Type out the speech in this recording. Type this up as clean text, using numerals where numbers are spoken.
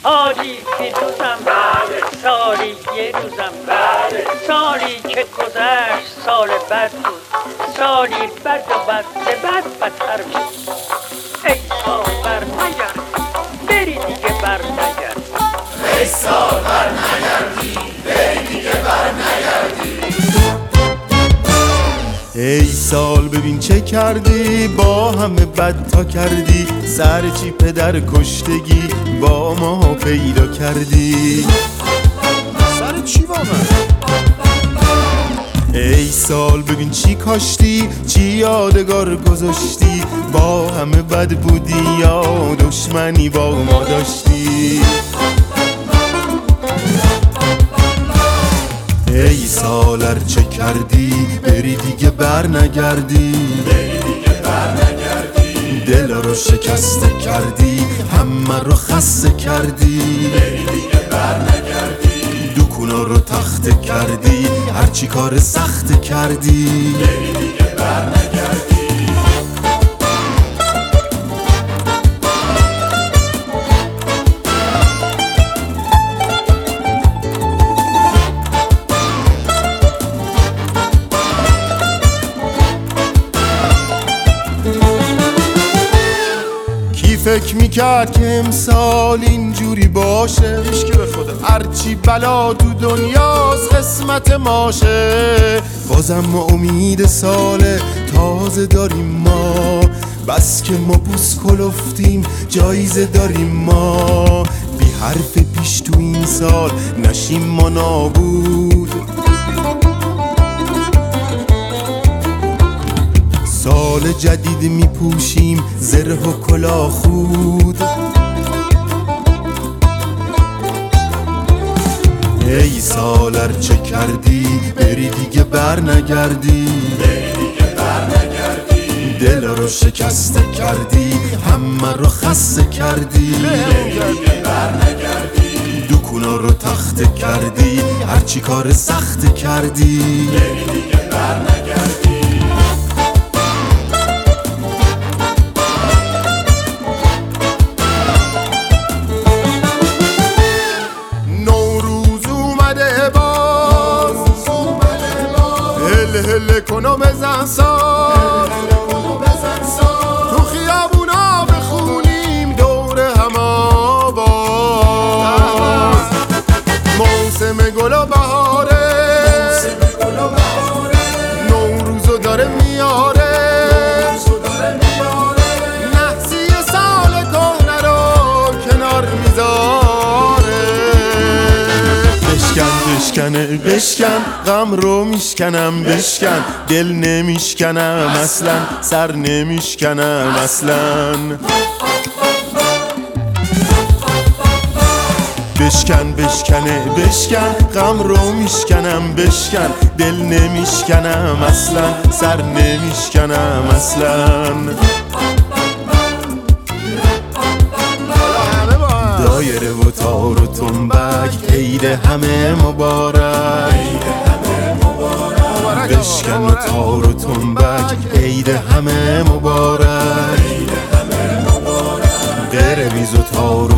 حالی که روزم سالی یه روزم سالی که گذشت سال بد بود، سالی بد و بد به بد بدتر بود. ای سال بر نگرد بری دیگه بر نگرد، ای سال بر نگردی بری دیگه بر نگردی. ای سال ببین چه کردی، با همه بد تا کردی، سر چی پدر کشتگی با ما پیدا کردی. سر چی واقعا؟ ای سال ببین چی کاشتی، چی یادگار گذاشتی، با همه بد بودی یا دشمنی با ما داشتی. ای سال ار چه کردی، بری دیگه بر نگردی، دل رو شکسته کردی، همه رو خسته کردی، دکونا رو تخته کردی، هرچی کار سخت کردی. فکر میکرد که امسال اینجوری باشه، هیچکی به خدا. هرچی بلا تو دنیاست قسمت ماشه. بازم ما امید سال تازه داریم ما، بس که ما بوس کلفتیم جایزه داریم ما. بی حرف پیش تو این سال نشیم ما نابود، سال جدید میپوشیم زره و کلاه خود. ای سال ار چه کردی، بری دیگه بر نگردی، دل رو شکسته کردی، همه رو خسته کردی، دکونا رو تخته کردی، هرچی کار سخت کردی. هله کن و بزن ساز، تو خیابونا بخونیم دور هم آواز. موسم گل و بهاره، نوروزو داره میاره، نحسی سال کهنه رو کنار میذاره. بشکنه بشکن غم رو میشکنم، بشکن دل نمیشکنم اصلا، سر نمیشکنم اصلا. بشکن غم رو میشکنم، بشکن دل نمیشکنم اصلا، سر نمیشکنم اصلا. دایره و تار و تنبک عید همه مبارک، بشکن و تار و تنبک عید همه مبارک، قرمیز و تار